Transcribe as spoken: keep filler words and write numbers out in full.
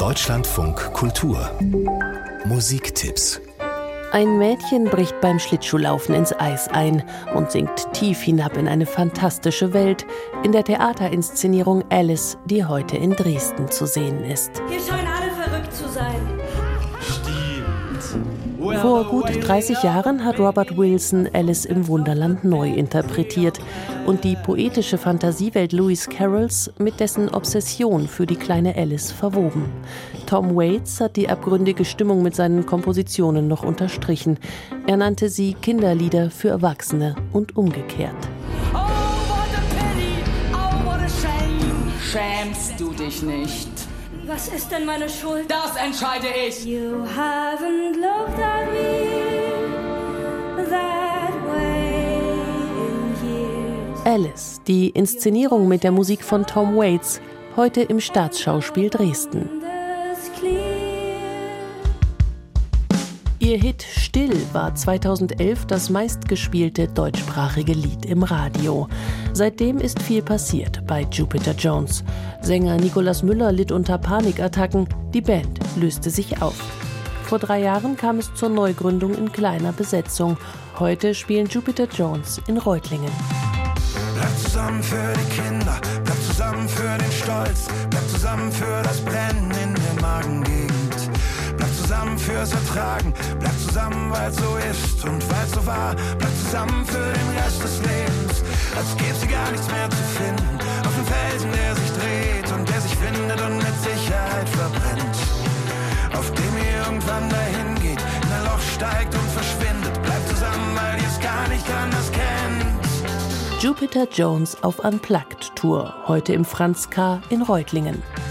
Deutschlandfunk Kultur Musiktipps. Ein Mädchen bricht beim Schlittschuhlaufen ins Eis ein und sinkt tief hinab in eine fantastische Welt in der Theaterinszenierung Alice, die heute in Dresden zu sehen ist. Hier scheinen alle verrückt zu sein. Vor gut dreißig Jahren hat Robert Wilson Alice im Wunderland neu interpretiert und die poetische Fantasiewelt Lewis Carrolls mit dessen Obsession für die kleine Alice verwoben. Tom Waits hat die abgründige Stimmung mit seinen Kompositionen noch unterstrichen. Er nannte sie Kinderlieder für Erwachsene und umgekehrt. Oh, what a pity, oh, what a shame. Schämst du dich nicht? Was ist denn meine Schuld? Das entscheide ich. You haven't looked at me that way in years. Alice, die Inszenierung mit der Musik von Tom Waits, heute im Staatsschauspiel Dresden. Ihr Hit Still war zweitausendelf das meistgespielte deutschsprachige Lied im Radio. Seitdem ist viel passiert bei Jupiter Jones. Sänger Nikolaus Müller litt unter Panikattacken, die Band löste sich auf. Vor drei Jahren kam es zur Neugründung in kleiner Besetzung. Heute spielen Jupiter Jones in Reutlingen. Bleib zusammen für die Kinder, bleib zusammen für den Stolz, bleib zusammen für das Brennen in der Magengegend. Bleib zusammen fürs Ertragen, bleib zusammen, weil's so ist und weil's so war. Bleib zusammen für den Rest des Lebens, als gäb's hier gar nichts mehr zu finden. Auf dem Felsen, der sich dreht und der sich findet und mit Sicherheit verbrennt. Auf dem ihr irgendwann dahin geht, in ein Loch steigt und verschwindet. Bleib zusammen, weil ihr's gar nicht anders kennt. Jupiter Jones auf Unplugged Tour, heute im Franz K. in Reutlingen.